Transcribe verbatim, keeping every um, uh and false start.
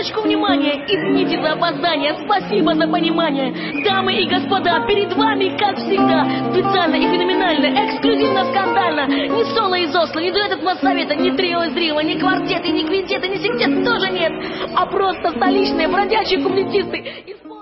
Минуточку внимания, извините за опоздание, спасибо за понимание. Дамы и господа, перед вами, как всегда, специально и феноменально, эксклюзивно, скандально. Не соло из Осло, не дуэт от Моссовета, не трио из Рима, не квартеты, не квинтеты, не синтет тоже нет, а просто столичные бродячие куплетисты.